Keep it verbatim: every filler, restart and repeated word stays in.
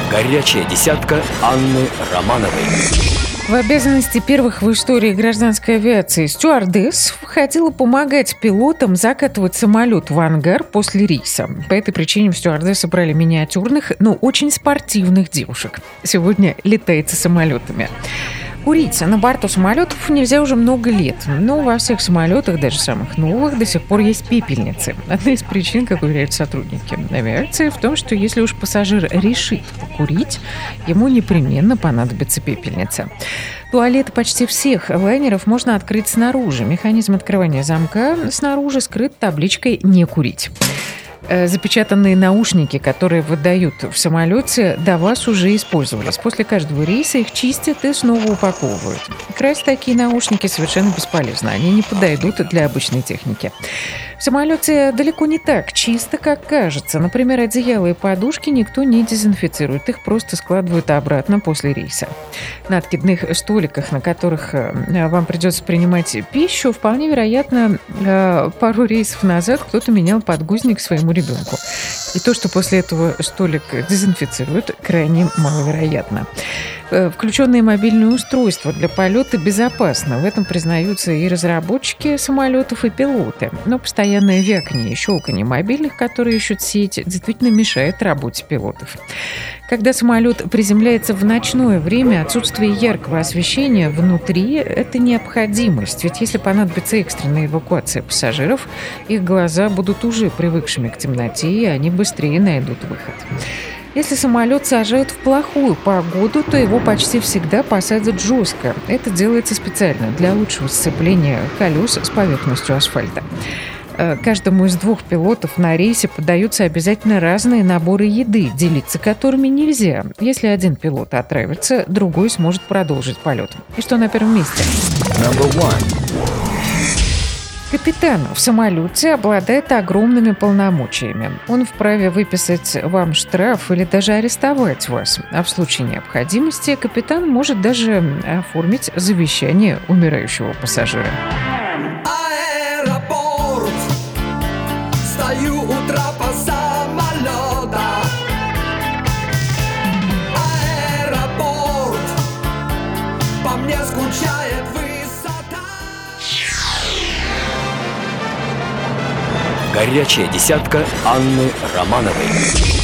Горячая десятка Анны Романовой. В обязанности первых в истории гражданской авиации стюардесс входило помогать пилотам закатывать самолет в ангар после рейса. По этой причине в стюардессы брали миниатюрных, но очень спортивных девушек. Сегодня летается самолетами. Курить на борту самолетов нельзя уже много лет, но во всех самолетах, даже самых новых, до сих пор есть пепельницы. Одна из причин, как уверяют сотрудники авиации, в том, что если уж пассажир решит покурить, ему непременно понадобится пепельница. Туалеты почти всех лайнеров можно открыть снаружи. Механизм открывания замка снаружи скрыт табличкой «Не курить». Запечатанные наушники, которые выдают в самолете, до вас уже использовались. После каждого рейса их чистят и снова упаковывают. Красть такие наушники совершенно бесполезно. Они не подойдут для обычной техники. В самолете далеко не так чисто, как кажется. Например, одеяла и подушки никто не дезинфицирует. Их просто складывают обратно после рейса. На откидных столиках, на которых вам придется принимать пищу, вполне вероятно, пару рейсов назад кто-то менял подгузник своему ребенку. И то, что после этого столик дезинфицируют, крайне маловероятно. Включенные мобильные устройства для полета безопасно. В этом признаются и разработчики самолетов, и пилоты. Но постоянное вяканье и щелканье мобильных, которые ищут сеть, действительно мешает работе пилотов. Когда самолет приземляется в ночное время, отсутствие яркого освещения внутри – это необходимость. Ведь если понадобится экстренная эвакуация пассажиров, их глаза будут уже привыкшими к темноте, и они быстрее найдут выход. Если самолет сажают в плохую погоду, то его почти всегда посадят жестко. Это делается специально для лучшего сцепления колес с поверхностью асфальта. Каждому из двух пилотов на рейсе подаются обязательно разные наборы еды, делиться которыми нельзя. Если один пилот отравится, другой сможет продолжить полет. И что на первом месте? Number one. Капитан в самолете обладает огромными полномочиями. Он вправе выписать вам штраф или даже арестовать вас. А в случае необходимости капитан может даже оформить завещание умирающего пассажира. Аэропорт. Стою у трапа самолета. Аэропорт. По мне скучает высота. Горячая десятка Анны Романовой.